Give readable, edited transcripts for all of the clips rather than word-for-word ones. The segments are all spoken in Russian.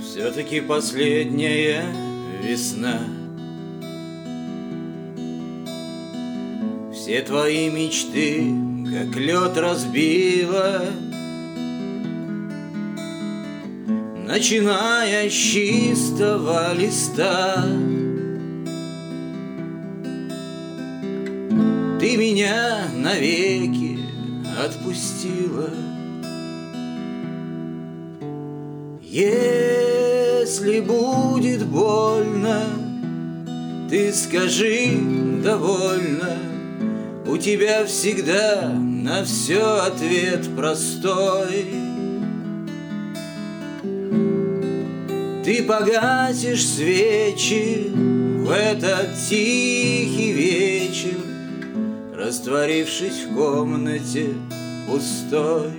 Все-таки последняя весна. Все твои мечты, как лед, разбила, начиная с чистого листа. Ты меня навеки отпустила. Если будет больно, ты скажи довольно. У тебя всегда на все ответ простой. Ты погасишь свечи в этот тихий вечер, растворившись в комнате пустой.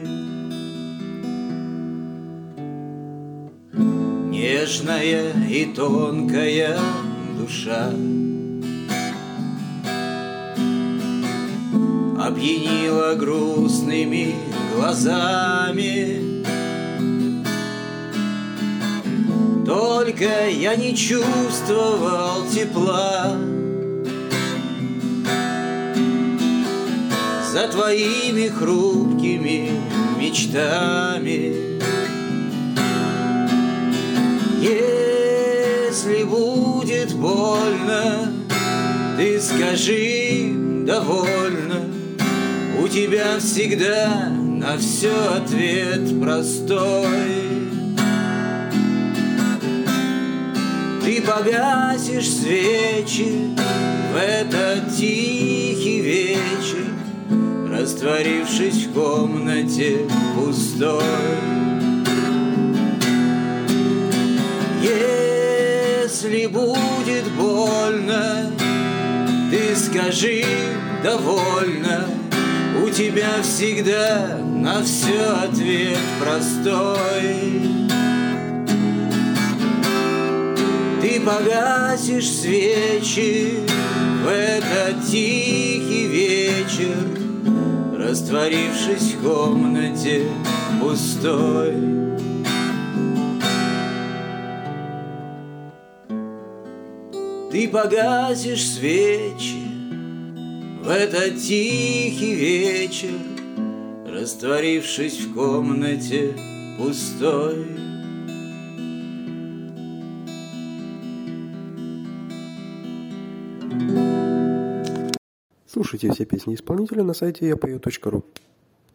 Нежная и тонкая душа опьянила грустными глазами. Только я не чувствовал тепла. За твоими хрупкими мечтами. Если будет больно, ты скажи довольно. У тебя всегда на все ответ простой. Ты погасишь свечи в этот тихий вечер, растворившись в комнате пустой. Если будет больно, ты скажи довольно. У тебя всегда на все ответ простой. Ты погасишь свечи в этот тихий вечер, растворившись в комнате пустой. Ты погасишь свечи в этот тихий вечер, растворившись в комнате пустой. Слушайте все песни исполнителя на сайте yapeo.ru.